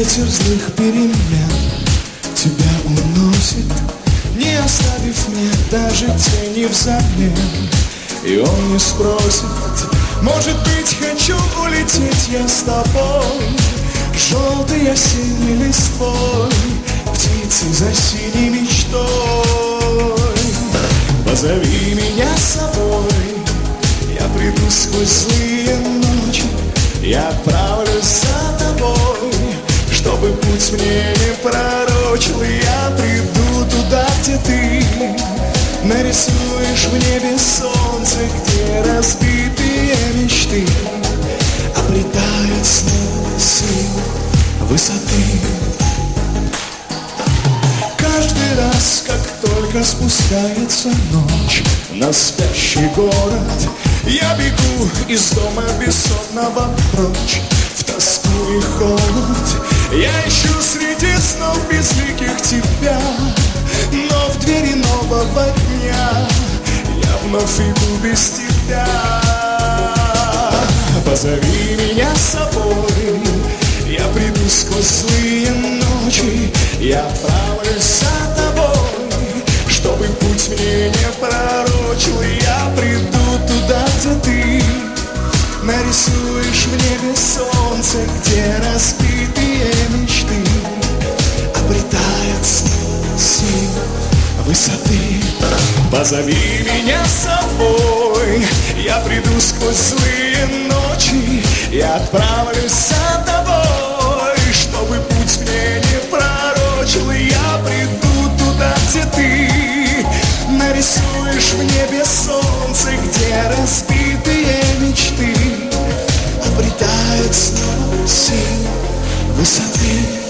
ветер злых перемен тебя уносит, не оставив мне даже тени взамен. И он не спросит, может быть, хочу улететь я с тобой, желтой осенней листвой, птицы за синей мечтой. Позови меня с собой, я приду сквозь злые ночи, я отправлюсь за тобой, чтобы путь мне не пророчил. Я приду туда, где ты нарисуешь в небе солнце, где разбитые мечты обретают снова силу высоты. Каждый раз, как только спускается ночь на спящий город, я бегу из дома бессонного прочь в тоску и холод. Я ищу среди снов безликих тебя, но в двери нового дня я вновь иду без тебя. Позови меня с собой, я приду сквозь злые ночи, я отправлюсь за тобой, чтобы путь мне не пророчил. Я приду туда, где ты нарисуешь в небе солнце, где разбитые мечты обретают снова силу высоты. Позови меня с собой, я приду сквозь злые ночи, я отправлюсь за тобой, чтобы путь мне не пророчил. Я приду туда, где ты нарисуешь в небе солнце, где разбитые мечты обретают снова силу высоты.